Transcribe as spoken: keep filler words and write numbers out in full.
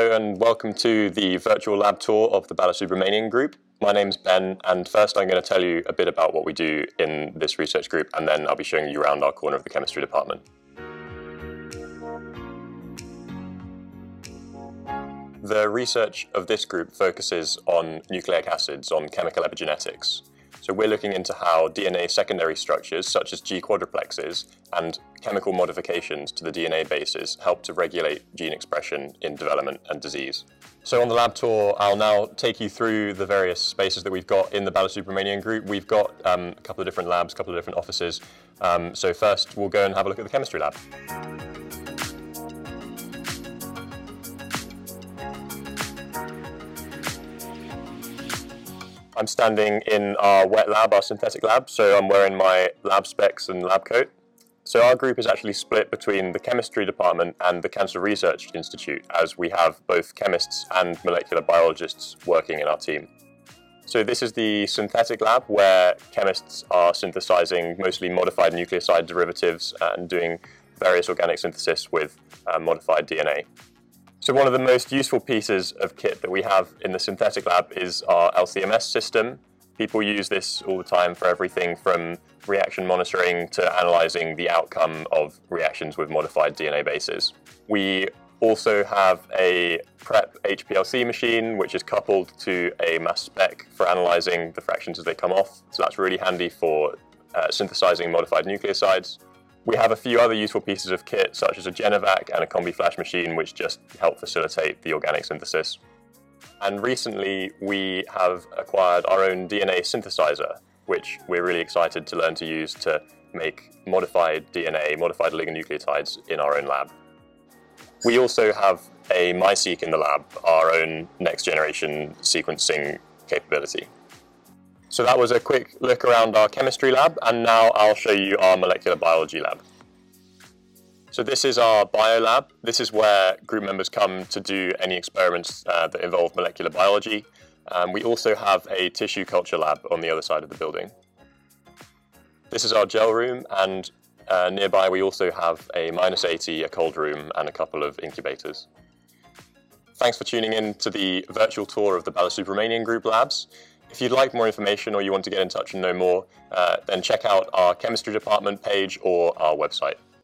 Hello and welcome to the virtual lab tour of the Balasubramanian group. My name's Ben, and first I'm going to tell you a bit about what we do in this research group, and then I'll be showing you around our corner of the chemistry department. The research of this group focuses on nucleic acids, on chemical epigenetics. So we're looking into how D N A secondary structures, such as G quadruplexes, and chemical modifications to the D N A bases help to regulate gene expression in development and disease. So on the lab tour, I'll now take you through the various spaces that we've got in the Balasubramanian group. We've got um, a couple of different labs, a couple of different offices. Um, so first, we'll go and have a look at the chemistry lab. I'm standing in our wet lab, our synthetic lab, so I'm wearing my lab specs and lab coat. So our group is actually split between the chemistry department and the Cancer Research Institute, as we have both chemists and molecular biologists working in our team. So this is the synthetic lab, where chemists are synthesizing mostly modified nucleoside derivatives and doing various organic synthesis with uh, modified D N A. So one of the most useful pieces of kit that we have in the synthetic lab is our L C M S system. People use this all the time for everything from reaction monitoring to analyzing the outcome of reactions with modified D N A bases. We also have a PrEP H P L C machine, which is coupled to a mass spec for analyzing the fractions as they come off. So that's really handy for uh, synthesizing modified nucleosides. We have a few other useful pieces of kit, such as a Genovac and a Combi Flash machine, which just help facilitate the organic synthesis. And recently, we have acquired our own D N A synthesizer, which we're really excited to learn to use to make modified D N A, modified oligonucleotides in our own lab. We also have a MiSeq in the lab, our own next-generation sequencing capability. So that was a quick look around our chemistry lab, and now I'll show you our molecular biology lab. So this is our bio lab. This is where group members come to do any experiments uh, that involve molecular biology. Um, we also have a tissue culture lab on the other side of the building. This is our gel room, and uh, nearby we also have a minus eighty, a cold room, and a couple of incubators. Thanks for tuning in to the virtual tour of the Balasubramanian group labs. If you'd like more information or you want to get in touch and know more, uh, then check out our chemistry department page or our website.